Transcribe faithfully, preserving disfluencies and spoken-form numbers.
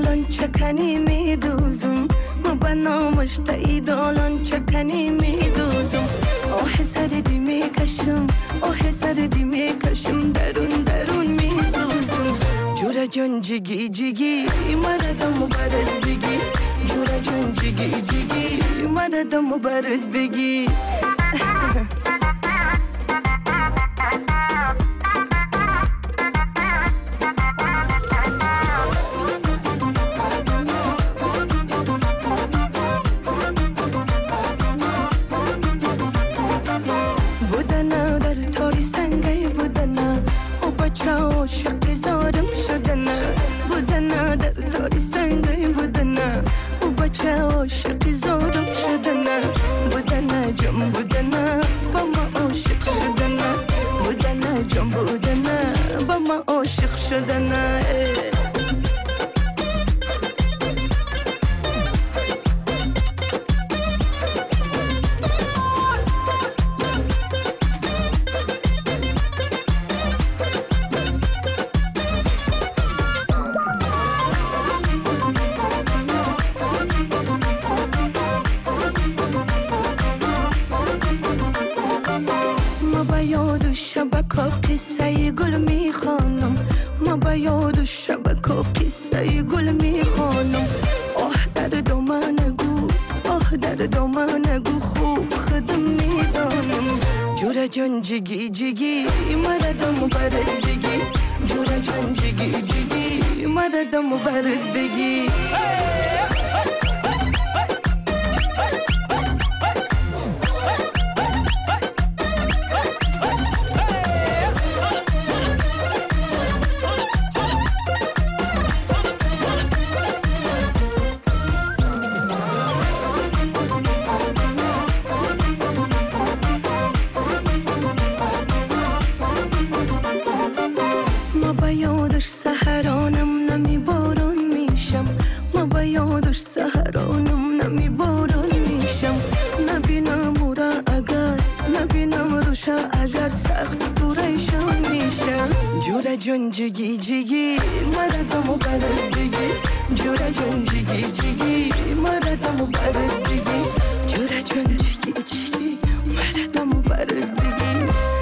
الان چکنی میدوزم ما بنامش تایید الان چکنی میدوزم آه سردی میکشم آه سردی میکشم درون درون میسوزم جورا جون جگی جگی مردم برد بگی جورا جون جگی جگی مردم برد بگی بودنا در تاری سنگی بودنا و بچه عاشق زارم شدنا بودنا در تاری سنگی بودنا و بچه عاشق زارم شدنا بودنا جم بودنا با ما عاشق شدنا بودنا جم بودنا با ما عاشق شدنا ما با یاد شبک و قصه گل میخوانم ما با یاد شبک و قصه گل میخوانم آه در دامن نگو آه در دامن نگو خوب خودم میدانم جورا جون جگی جگی مردم برد بگی جورا جون جگی جگی مردم برد بگی ما با یادش سهرانم نمی باران میشم ما با یادش سهرانم نمی باران میشم نبینم او را اگر نبینم روشا اگر سخت پریشان میشم جورا جون جگی جگی مردم برد بگی جورا جون جگی جگی مردم برد بگی جورا جون جگی جگی مردم برد بگی